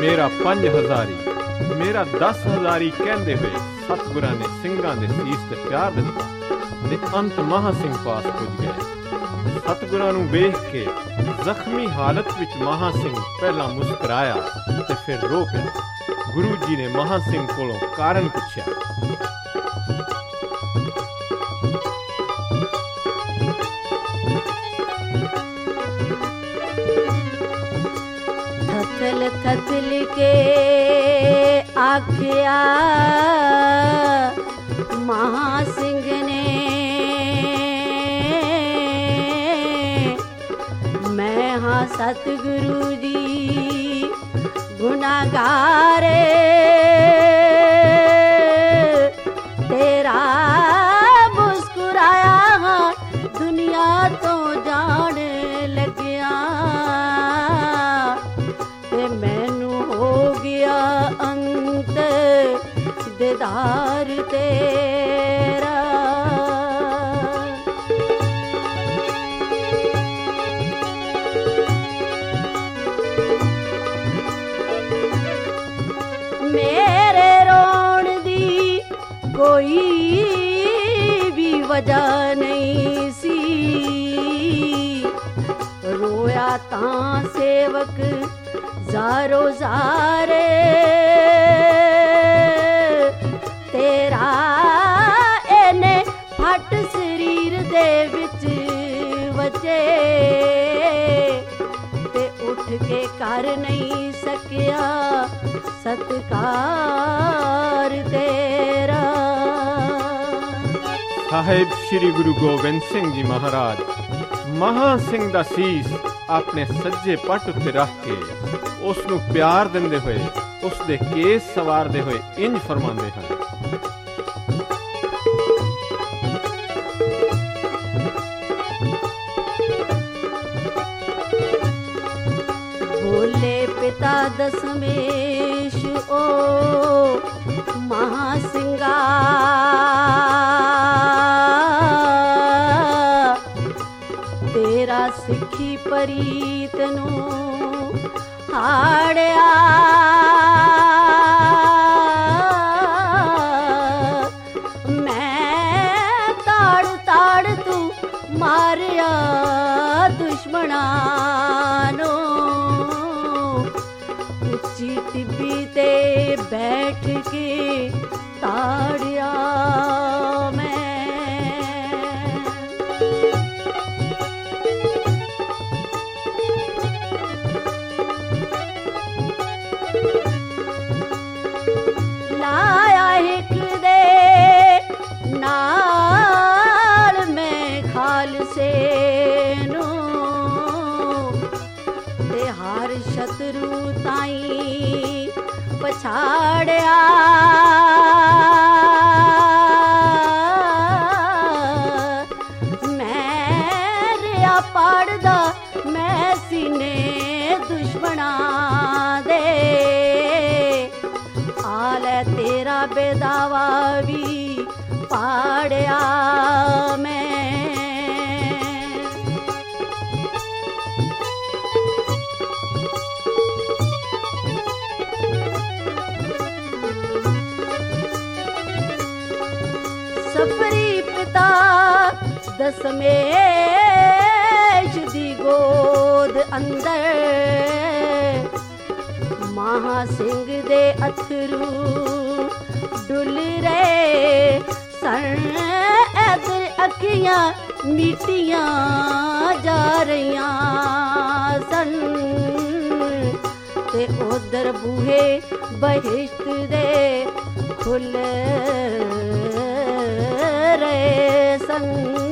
मेरा 5000 मेरा 10,000 कहते हुए सतगुरां ने सिंघां दे सीस ते प्यार दिता ते अंत महा सिंह पास पुज गए। सतगुरां नूं वेख के जख्मी हालत विच महा सिंह पहला मुस्कुराया ते फिर रो पिया। गुरु जी ने महा सिंह कोलों कारण पुछया। थथल थथल के आख्या महा सिंह ने, मैं हाँ सतगुरु जी गुनाहगार, तेरा मुस्कुराया दुनिया तो जान लग्या, ते मैनू हो गया अंत दीदार तेरा। मेरे रोण दी कोई भी वजह नहीं सी, रोया तां सेवक ज़ारो ज़ारे, तेरा एने फट शरीर दे विच वजे, ते उठ के कर नहीं सकिया सत्कार तेरा। साहिब श्री गुरु गोबिंद सिंह जी महाराज महा सिंह दा सीस अपने सज्जे पट उत्ते रख के उसनू प्यार दिंदे होए उसदे केस सवारदे होए इंज फरमांदे हैं। बोले पिता दशमेश ओ महासिंगा, तेरा सिखी परीत नू हाड़िया, मैं ताड़ ताड़ तू मारिया दुश्मना नो, उच्ची टिब्बी ते बैठ के ताड़िया मैं। लाया हिक दे नाल मैं खाल से नो, ते हार शत्रु ताई पछाड़िया, मैं रिया पाड़दा मैं सीने दुश्मना दे, आले तेरा बेदावा भी पाड़िया मैं। सफरी पिता दशमेश दी गोद अंदर, महा सिंह दे अथरू डुल रे सन, इधर अखियां मीटियां जा रहियां सन, ते उधर बूहे बहिश्त दे खुल रहे सन।